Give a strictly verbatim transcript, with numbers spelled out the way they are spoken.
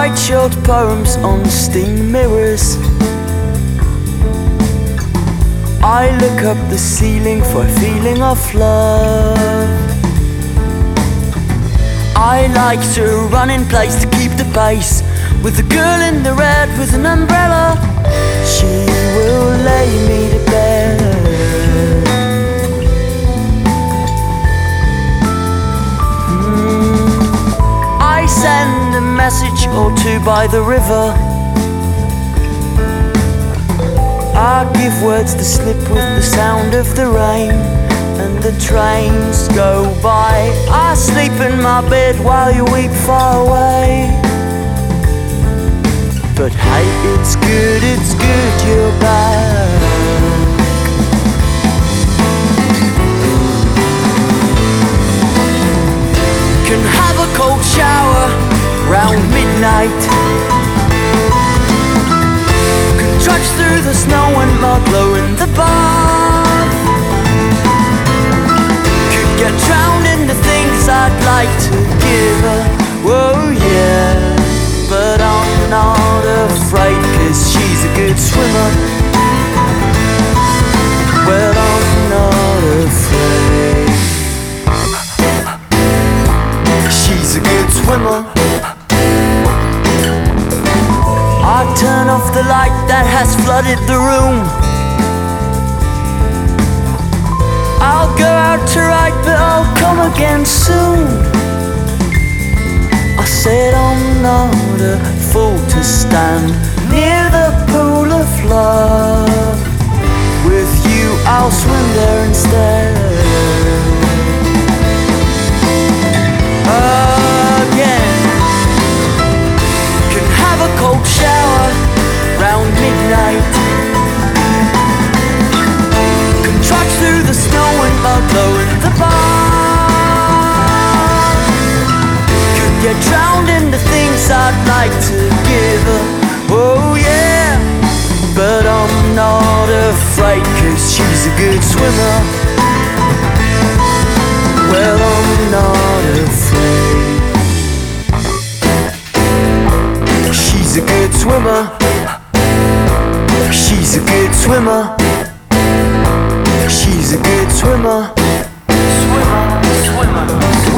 write short poems on steam mirrors. I look up the ceiling for a feeling of love. I like to run in place to keep the pace with the girl in the red with an umbrella. She will lay me to bed. mm. I send a message or two by the river. I give words to slip with the sound of the rain, and the trains go by. I sleep in my bed while you weep far away. But hey, it's good, it's good you're back. Can have a cold shower round midnight. Can trudge through the snow and mud, blow in the bath. Could get drowned in the things I'd like to give her. Whoa, yeah. But I'm not afraid, 'cause she's a good swimmer. Well, I'm not afraid. She's a good swimmer. I turn off the light that has flooded the room. I'll go out to write, but I'll come again soon. I said I'm not a fool to stand near the pool of love. With you I'll swim there instead. Again. Can have a cold shower round midnight. Can trudge through the snow and mud, blow in the bar. Could get drowned in the things I'd like to give her. Oh yeah. But I'm not afraid, 'cause she's a good swimmer. Well, I'm not afraid. She's a good swimmer. She's a good swimmer. She's a good swimmer. Swimmer, swimmer.